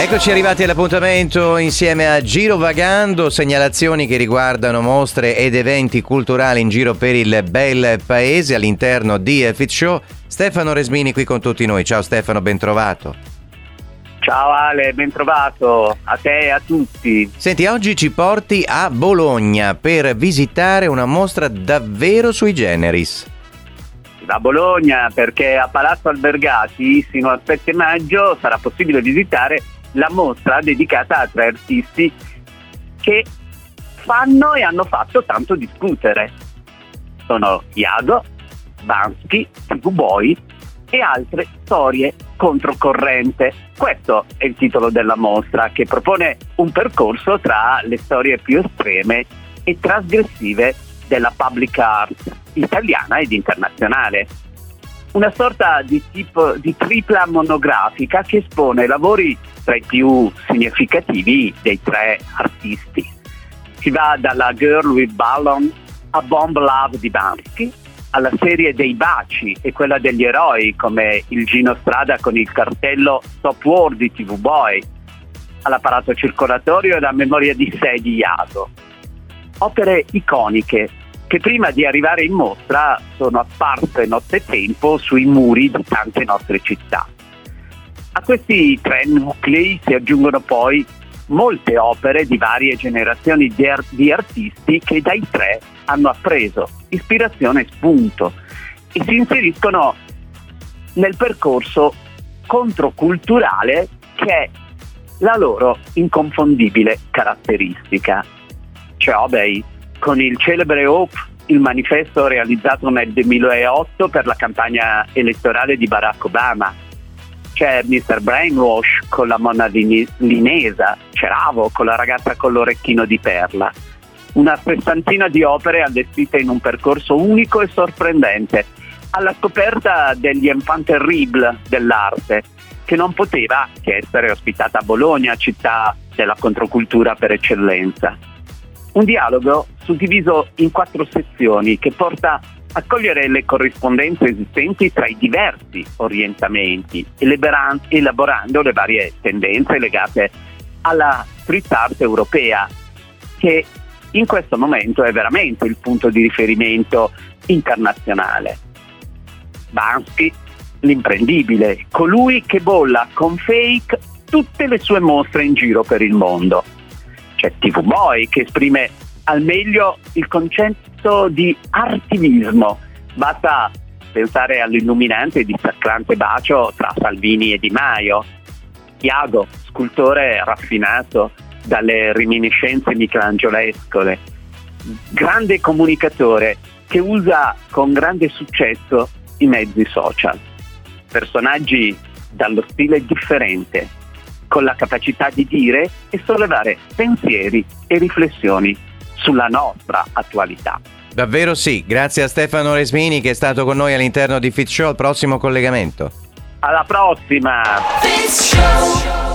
Eccoci arrivati all'appuntamento insieme a Girovagando, segnalazioni che riguardano mostre ed eventi culturali in giro per il bel paese all'interno di Fit Show. Stefano Resmini qui con tutti noi. Ciao Stefano, ben trovato. Ciao Ale, ben trovato a te e a tutti. Senti, oggi ci porti a Bologna per visitare una mostra davvero sui generis. Da Bologna, perché a Palazzo Albergati fino al 7 maggio sarà possibile visitare la mostra dedicata a 3 artisti che fanno e hanno fatto tanto discutere. Sono Iago, Bansky, TV Boy e altre storie controcorrente. Questo è il titolo della mostra, che propone un percorso tra le storie più estreme e trasgressive della public art italiana ed internazionale. Una sorta di tripla monografica che espone lavori tra i più significativi dei 3 artisti. Si va dalla Girl with Ballon a Bomb Love di Bansky, alla serie dei baci e quella degli eroi come il Gino Strada con il cartello Stop War di TV Boy, all'apparato circolatorio e la memoria di sé di Iago. Opere iconiche che prima di arrivare in mostra sono apparse nottetempo sui muri di tante nostre città. A questi 3 nuclei si aggiungono poi molte opere di varie generazioni di artisti che dai 3 hanno appreso ispirazione e spunto e si inseriscono nel percorso controculturale che è la loro inconfondibile caratteristica. Cioè, con il celebre Hope, il manifesto realizzato nel 2008 per la campagna elettorale di Barack Obama. C'è Mr. Brainwash con la Monna Linesa, Ceravo con la ragazza con l'orecchino di perla. Una sessantina di opere allestite in un percorso unico e sorprendente, alla scoperta degli enfants terribles dell'arte, che non poteva che essere ospitata a Bologna, città della controcultura per eccellenza. Un dialogo suddiviso in 4 sezioni che porta a cogliere le corrispondenze esistenti tra i diversi orientamenti, elaborando le varie tendenze legate alla street art europea, che in questo momento è veramente il punto di riferimento internazionale. Bansky, l'imprendibile, colui che bolla con fake tutte le sue mostre in giro per il mondo. C'è TV Boy che esprime al meglio il concetto di artivismo. Basta pensare all'illuminante e dissacrante bacio tra Salvini e Di Maio. Iago, scultore raffinato dalle reminiscenze michelangiolescole. Grande comunicatore che usa con grande successo i mezzi social. Personaggi dallo stile differente, con la capacità di dire e sollevare pensieri e riflessioni sulla nostra attualità. Davvero sì, grazie a Stefano Resmini che è stato con noi all'interno di Fit Show. Al prossimo collegamento. Alla prossima! Fit Show.